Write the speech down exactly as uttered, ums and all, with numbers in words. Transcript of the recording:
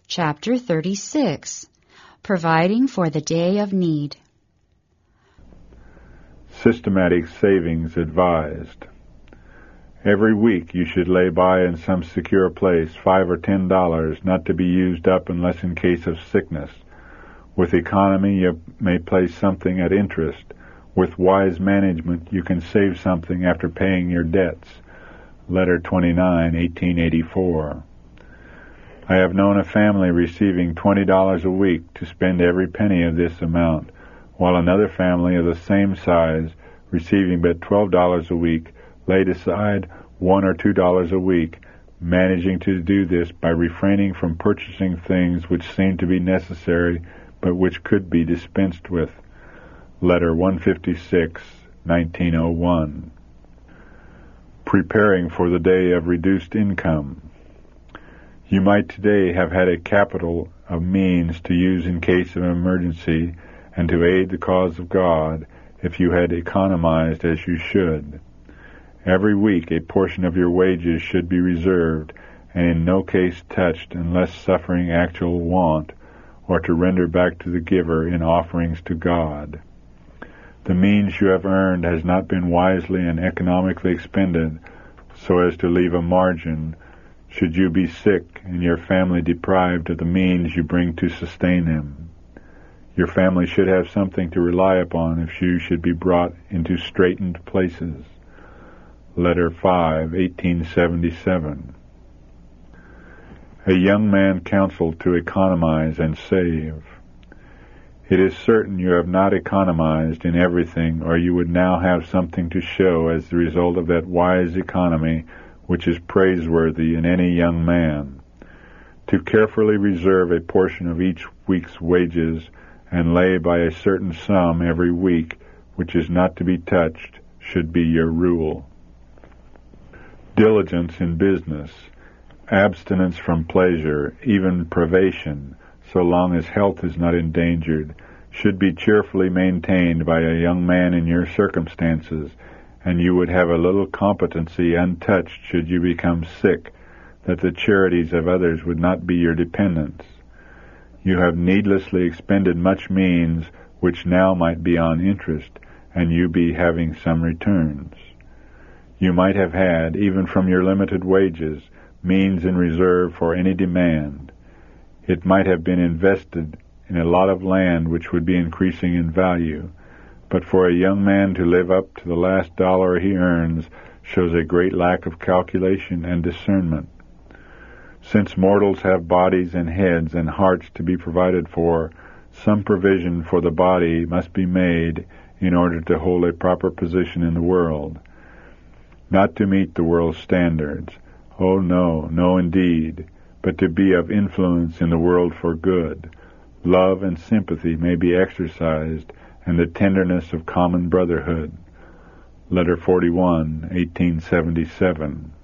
Chapter thirty-six. Providing for the Day of Need. Systematic savings advised. Every week you should lay by in some secure place five or ten dollars, not to be used up unless in case of sickness. With economy you may place something at interest. With wise management you can save something after paying your debts. Letter twenty-nine, eighteen eighty-four. I have known a family receiving twenty dollars a week to spend every penny of this amount, while another family of the same size, receiving but twelve dollars a week, laid aside one or two dollars a week, managing to do this by refraining from purchasing things which seemed to be necessary but which could be dispensed with. Letter one fifty-six, nineteen oh one. Preparing for the day of reduced income. You might today have had a capital of means to use in case of emergency and to aid the cause of God if you had economized as you should. Every week a portion of your wages should be reserved and in no case touched unless suffering actual want, or to render back to the giver in offerings to God. The means you have earned has not been wisely and economically expended so as to leave a margin should you be sick and your family deprived of the means you bring to sustain them. Your family should have something to rely upon if you should be brought into straitened places. Letter five, eighteen seventy-seven. A young man counseled to economize and save. It is certain you have not economized in everything, or you would now have something to show as the result of that wise economy which is praiseworthy in any young man. To carefully reserve a portion of each week's wages and lay by a certain sum every week, which is not to be touched, should be your rule. Diligence in business, abstinence from pleasure, even privation, so long as health is not endangered, should be cheerfully maintained by a young man in your circumstances, and you would have a little competency untouched should you become sick, that the charities of others would not be your dependence. You have needlessly expended much means which now might be on interest, and you be having some returns. You might have had, even from your limited wages, means in reserve for any demand. It might have been invested in a lot of land which would be increasing in value, but for a young man to live up to the last dollar he earns shows a great lack of calculation and discernment. Since mortals have bodies and heads and hearts to be provided for, some provision for the body must be made in order to hold a proper position in the world. Not to meet the world's standards, oh no, no indeed, but to be of influence in the world for good. Love and sympathy may be exercised, and the tenderness of common brotherhood. Letter forty-one, eighteen seventy-seven.